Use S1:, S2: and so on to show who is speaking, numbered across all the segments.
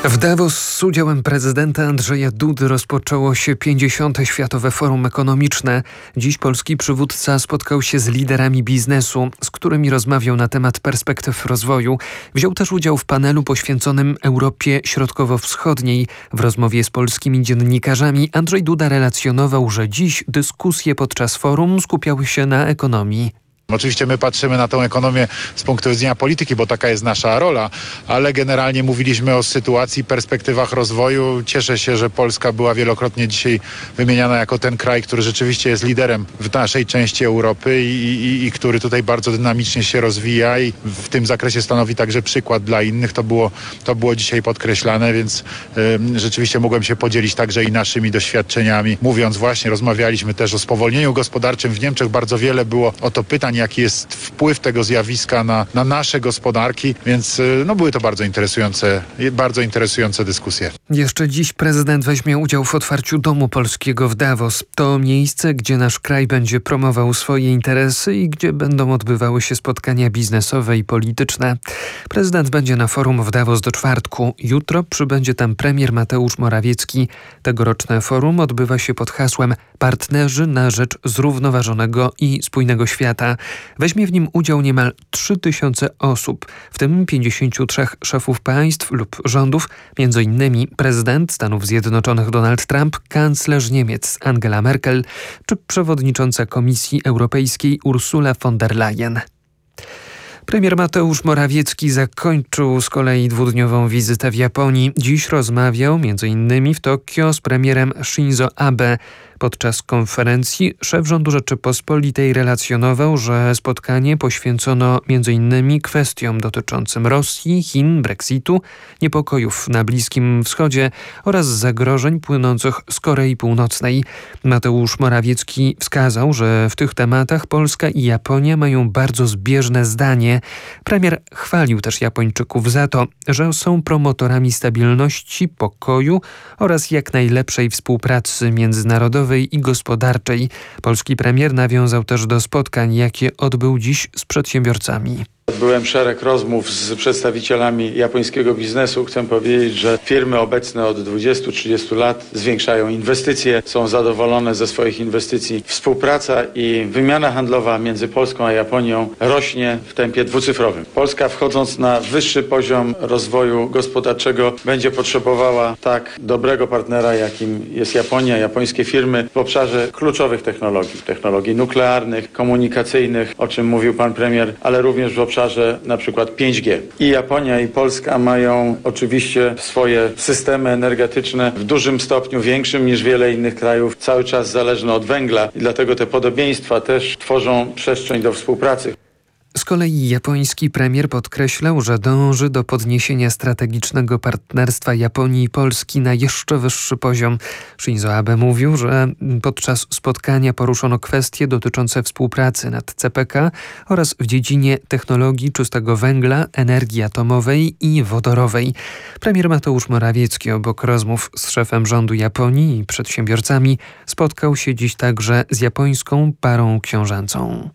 S1: W Davos z udziałem prezydenta Andrzeja Dudy rozpoczęło się 50. Światowe Forum Ekonomiczne. Dziś polski przywódca spotkał się z liderami biznesu, z którymi rozmawiał na temat perspektyw rozwoju. Wziął też udział w panelu poświęconym Europie Środkowo-Wschodniej. W rozmowie z polskimi dziennikarzami Andrzej Duda relacjonował, że dziś dyskusje podczas forum skupiały się na ekonomii.
S2: Oczywiście my patrzymy na tę ekonomię z punktu widzenia polityki, bo taka jest nasza rola, ale generalnie mówiliśmy o sytuacji, perspektywach rozwoju. Cieszę się, że Polska była wielokrotnie dzisiaj wymieniana jako ten kraj, który rzeczywiście jest liderem w naszej części Europy i który tutaj bardzo dynamicznie się rozwija i w tym zakresie stanowi także przykład dla innych. To było dzisiaj podkreślane, więc rzeczywiście mogłem się podzielić także i naszymi doświadczeniami. Rozmawialiśmy też o spowolnieniu gospodarczym w Niemczech. Bardzo wiele było o to pytań, jaki jest wpływ tego zjawiska na nasze gospodarki, więc były to bardzo interesujące dyskusje.
S1: Jeszcze dziś prezydent weźmie udział w otwarciu Domu Polskiego w Davos. To miejsce, gdzie nasz kraj będzie promował swoje interesy i gdzie będą odbywały się spotkania biznesowe i polityczne. Prezydent będzie na forum w Davos do czwartku. Jutro przybędzie tam premier Mateusz Morawiecki. Tegoroczne forum odbywa się pod hasłem Partnerzy na rzecz zrównoważonego i spójnego świata. Weźmie w nim udział niemal 3000 osób, w tym 53 szefów państw lub rządów, m.in. prezydent Stanów Zjednoczonych Donald Trump, kanclerz Niemiec Angela Merkel czy przewodnicząca Komisji Europejskiej Ursula von der Leyen. Premier Mateusz Morawiecki zakończył z kolei dwudniową wizytę w Japonii. Dziś rozmawiał m.in. w Tokio z premierem Shinzo Abe. Podczas konferencji szef rządu Rzeczypospolitej relacjonował, że spotkanie poświęcono m.in. kwestiom dotyczącym Rosji, Chin, Brexitu, niepokojów na Bliskim Wschodzie oraz zagrożeń płynących z Korei Północnej. Mateusz Morawiecki wskazał, że w tych tematach Polska i Japonia mają bardzo zbieżne zdanie. Premier chwalił też Japończyków za to, że są promotorami stabilności, pokoju oraz jak najlepszej współpracy międzynarodowej i gospodarczej. Polski premier nawiązał też do spotkań, jakie odbył dziś z przedsiębiorcami.
S3: Odbyłem szereg rozmów z przedstawicielami japońskiego biznesu. Chcę powiedzieć, że firmy obecne od 20-30 lat zwiększają inwestycje, są zadowolone ze swoich inwestycji. Współpraca i wymiana handlowa między Polską a Japonią rośnie w tempie dwucyfrowym. Polska, wchodząc na wyższy poziom rozwoju gospodarczego, będzie potrzebowała tak dobrego partnera, jakim jest Japonia, japońskie firmy w obszarze kluczowych technologii nuklearnych, komunikacyjnych, o czym mówił pan premier, ale również w obszarze na przykład 5G. I Japonia, i Polska mają oczywiście swoje systemy energetyczne w dużym stopniu, większym niż wiele innych krajów, cały czas zależne od węgla i dlatego te podobieństwa też tworzą przestrzeń do współpracy.
S1: Z kolei japoński premier podkreślał, że dąży do podniesienia strategicznego partnerstwa Japonii i Polski na jeszcze wyższy poziom. Shinzo Abe mówił, że podczas spotkania poruszono kwestie dotyczące współpracy nad CPK oraz w dziedzinie technologii czystego węgla, energii atomowej i wodorowej. Premier Mateusz Morawiecki obok rozmów z szefem rządu Japonii i przedsiębiorcami spotkał się dziś także z japońską parą książęcą.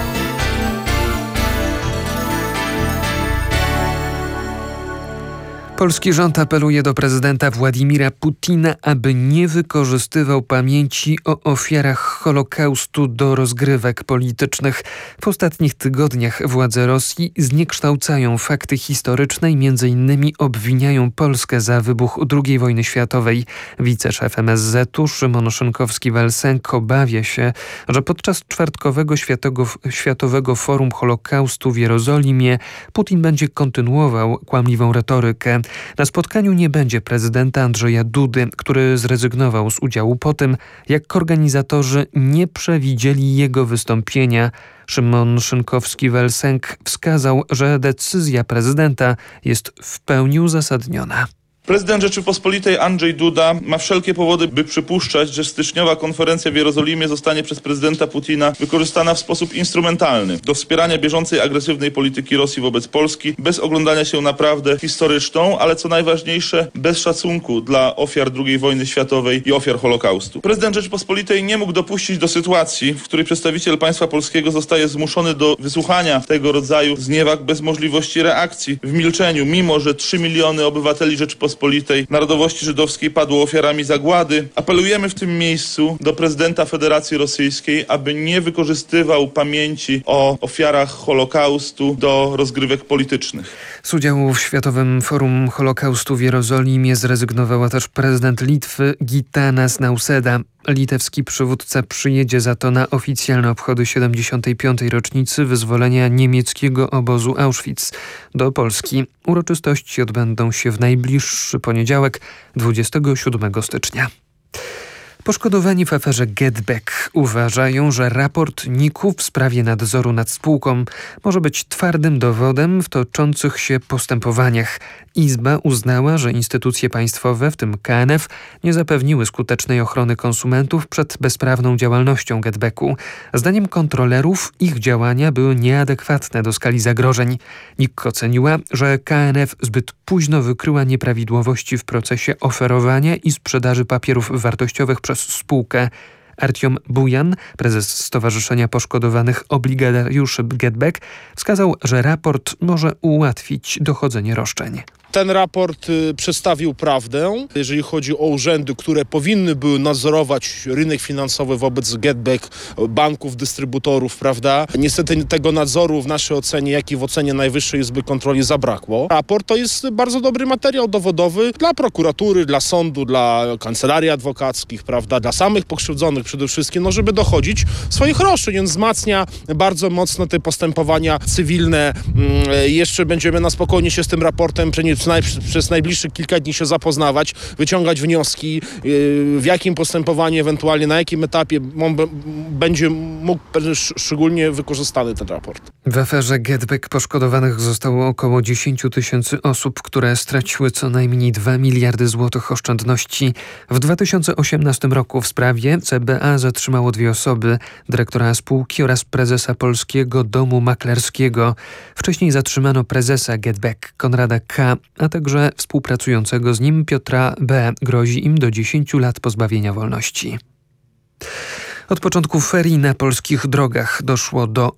S1: Polski rząd apeluje do prezydenta Władimira Putina, aby nie wykorzystywał pamięci o ofiarach Holokaustu do rozgrywek politycznych. W ostatnich tygodniach władze Rosji zniekształcają fakty historyczne i m.in. obwiniają Polskę za wybuch II wojny światowej. Wiceszef MSZ-u Szymon Szynkowski-Welsenk obawia się, że podczas czwartkowego Światowego Forum Holokaustu w Jerozolimie Putin będzie kontynuował kłamliwą retorykę. Na spotkaniu nie będzie prezydenta Andrzeja Dudy, który zrezygnował z udziału po tym, jak organizatorzy nie przewidzieli jego wystąpienia. Szymon Szynkowski-Welsenk wskazał, że decyzja prezydenta jest w pełni uzasadniona.
S4: Prezydent Rzeczypospolitej Andrzej Duda ma wszelkie powody, by przypuszczać, że styczniowa konferencja w Jerozolimie zostanie przez prezydenta Putina wykorzystana w sposób instrumentalny do wspierania bieżącej agresywnej polityki Rosji wobec Polski, bez oglądania się na prawdę historyczną, ale co najważniejsze, bez szacunku dla ofiar II wojny światowej i ofiar Holokaustu. Prezydent Rzeczypospolitej nie mógł dopuścić do sytuacji, w której przedstawiciel państwa polskiego zostaje zmuszony do wysłuchania tego rodzaju zniewag bez możliwości reakcji w milczeniu, mimo że 3 miliony obywateli Rzeczypospolitej Rzeczypospolitej narodowości żydowskiej padło ofiarami zagłady. Apelujemy w tym miejscu do prezydenta Federacji Rosyjskiej, aby nie wykorzystywał pamięci o ofiarach Holokaustu do rozgrywek politycznych.
S1: Z udziału w Światowym Forum Holokaustu w Jerozolimie zrezygnowała też prezydent Litwy Gitanas Nausėda. Litewski przywódca przyjedzie za to na oficjalne obchody 75. rocznicy wyzwolenia niemieckiego obozu Auschwitz do Polski. Uroczystości odbędą się w najbliższy poniedziałek, 27 stycznia. Poszkodowani w aferze GetBack uważają, że raport NIK-u w sprawie nadzoru nad spółką może być twardym dowodem w toczących się postępowaniach. Izba uznała, że instytucje państwowe, w tym KNF, nie zapewniły skutecznej ochrony konsumentów przed bezprawną działalnością GetBacku. Zdaniem kontrolerów ich działania były nieadekwatne do skali zagrożeń. NIK oceniła, że KNF zbyt późno wykryła nieprawidłowości w procesie oferowania i sprzedaży papierów wartościowych przez spółkę. Artiom Bujan, prezes Stowarzyszenia Poszkodowanych Obligatariuszy GetBack, wskazał, że raport może ułatwić dochodzenie roszczeń.
S5: Ten raport przedstawił prawdę, jeżeli chodzi o urzędy, które powinny były nadzorować rynek finansowy wobec GetBack, banków, dystrybutorów, prawda? Niestety tego nadzoru w naszej ocenie, jak i w ocenie Najwyższej Izby Kontroli zabrakło. Raport to jest bardzo dobry materiał dowodowy dla prokuratury, dla sądu, dla kancelarii adwokackich, prawda? Dla samych pokrzywdzonych przede wszystkim, żeby dochodzić swoich roszczeń. On wzmacnia bardzo mocno te postępowania cywilne. Jeszcze będziemy na spokojnie się z tym raportem przez najbliższych kilka dni się zapoznawać, wyciągać wnioski, w jakim postępowaniu, ewentualnie na jakim etapie będzie mógł szczególnie wykorzystany ten raport.
S1: W aferze GetBack poszkodowanych zostało około 10 000 osób, które straciły co najmniej 2 miliardy złotych oszczędności. W 2018 roku w sprawie CBA zatrzymało 2 osoby, dyrektora spółki oraz prezesa Polskiego Domu Maklerskiego. Wcześniej zatrzymano prezesa GetBack Konrada K., a także współpracującego z nim Piotra B. Grozi im do 10 lat pozbawienia wolności. Od początku ferii na polskich drogach doszło do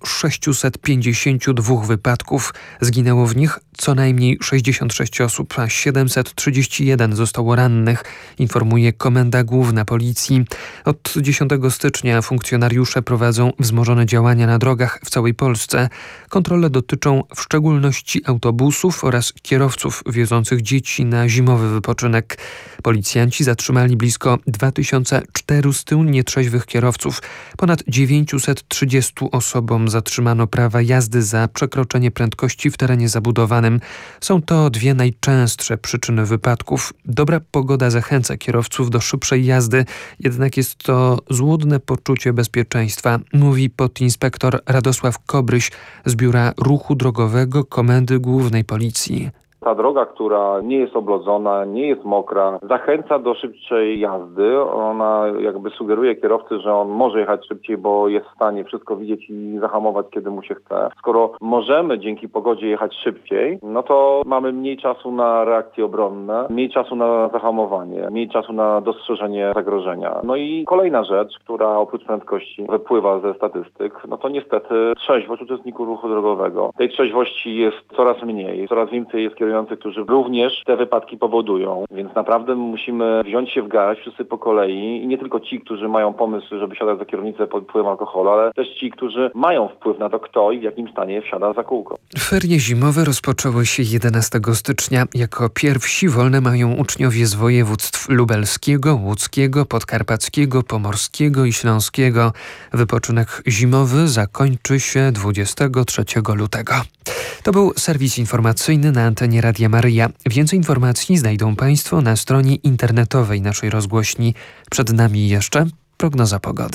S1: 652 wypadków. Zginęło w nich co najmniej 66 osób, a 731 zostało rannych, informuje Komenda Główna Policji. Od 10 stycznia funkcjonariusze prowadzą wzmożone działania na drogach w całej Polsce. Kontrole dotyczą w szczególności autobusów oraz kierowców wiozących dzieci na zimowy wypoczynek. Policjanci zatrzymali blisko 2400 nietrzeźwych kierowców. Ponad 930 osobom zatrzymano prawa jazdy za przekroczenie prędkości w terenie zabudowanym. Są to 2 najczęstsze przyczyny wypadków. Dobra pogoda zachęca kierowców do szybszej jazdy, jednak jest to złudne poczucie bezpieczeństwa, mówi podinspektor Radosław Kobryś z Biura Ruchu Drogowego Komendy Głównej Policji.
S6: Ta droga, która nie jest oblodzona, nie jest mokra, zachęca do szybszej jazdy. Ona jakby sugeruje kierowcy, że on może jechać szybciej, bo jest w stanie wszystko widzieć i zahamować, kiedy mu się chce. Skoro możemy dzięki pogodzie jechać szybciej, no to mamy mniej czasu na reakcje obronne, mniej czasu na zahamowanie, mniej czasu na dostrzeżenie zagrożenia. No i kolejna rzecz, która oprócz prędkości wypływa ze statystyk, no to niestety trzeźwość uczestników ruchu drogowego. Tej trzeźwości jest coraz mniej, coraz więcej jest kierujących, którzy również te wypadki powodują. Więc naprawdę musimy wziąć się w garść wszyscy po kolei i nie tylko ci, którzy mają pomysł, żeby siadać za kierownicę pod wpływem alkoholu, ale też ci, którzy mają wpływ na to, kto i w jakim stanie wsiada za kółko.
S1: Ferie zimowe rozpoczęły się 11 stycznia. Jako pierwsi wolne mają uczniowie z województw lubelskiego, łódzkiego, podkarpackiego, pomorskiego i śląskiego. Wypoczynek zimowy zakończy się 23 lutego. To był serwis informacyjny na antenie Radia Maryja. Więcej informacji znajdą Państwo na stronie internetowej naszej rozgłośni. Przed nami jeszcze prognoza pogody.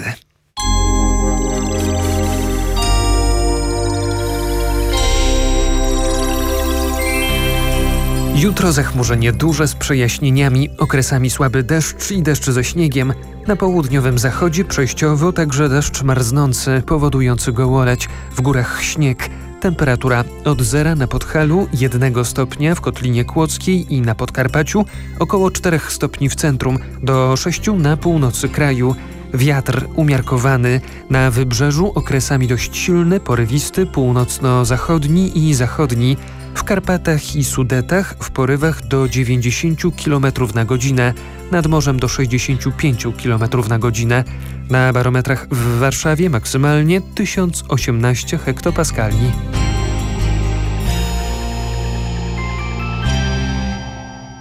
S1: Jutro zachmurzenie duże z przejaśnieniami, okresami słaby deszcz i deszcz ze śniegiem. Na południowym zachodzie przejściowo także deszcz marznący, powodujący gołoleć. W górach śnieg. Temperatura od 0 na Podhalu, 1 stopnia w Kotlinie Kłodzkiej i na Podkarpaciu, około 4 stopni w centrum, do 6 na północy kraju. Wiatr umiarkowany, na wybrzeżu okresami dość silny, porywisty, północno-zachodni i zachodni. W Karpatach i Sudetach w porywach do 90 km na godzinę, nad morzem do 65 km na godzinę. Na barometrach w Warszawie maksymalnie 1018 hektopaskali.